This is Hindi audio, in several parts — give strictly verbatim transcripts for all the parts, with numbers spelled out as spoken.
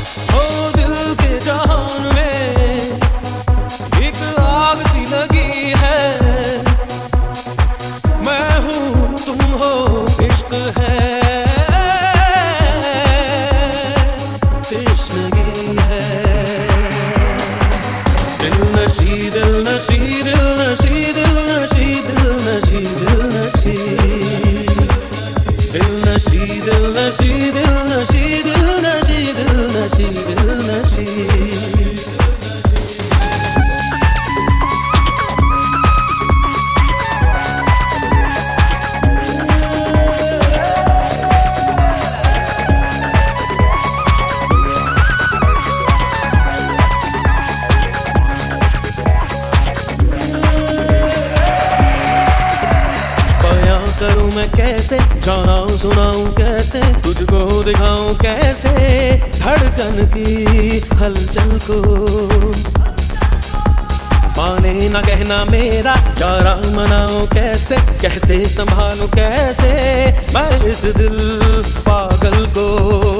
ओ दिल के जहान में एक आग सी लगी है, मैं हूँ तुम हो इश्क है, तृष्णगी है। दिल नशी दिल नशी दिल नशी दिल नशी दिल नशी दिल नशी दिल नशी दिल नशी दिल नशी दिल नशी दिल नशी दिल नशी। करूं मैं कैसे, जानाऊं सुनाऊं कैसे, तुझको दिखाऊं कैसे धड़कन की हलचल को। माने ना कहना मेरा यारा, मनाऊं कैसे, कहते संभालूं कैसे मैं इस दिल पागल को।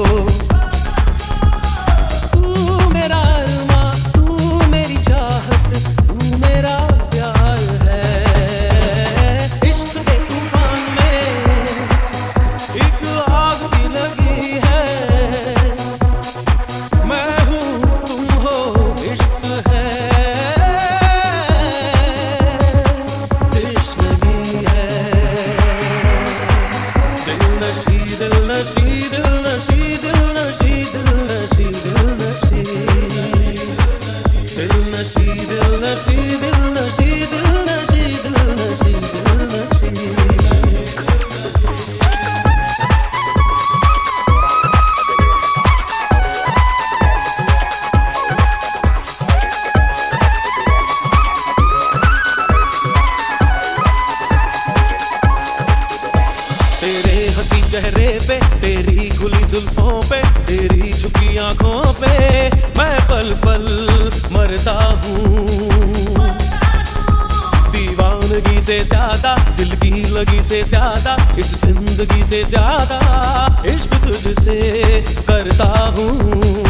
तू मेरा अरमां, तू मेरी चाहत, तू मेरा प्यार है। एक आग सी लगी है, मैं हूँ तुम हो इश्क है, तृष्णगी है। दिल नशी दिल नशी दिल नशी दिल नशी दिल नशी दिल नशी दिल नशी दिल नशी दिल नशी दिल नशी दिल नशी दिल नशी। चेहरे पे तेरी खुली जुल्फों पे, तेरी झुकी आंखों पे मैं पल पल मरता हूँ। दीवानगी से ज्यादा, दिल की लगी से ज्यादा, इस जिंदगी से ज्यादा इश्क तुझसे करता हूँ।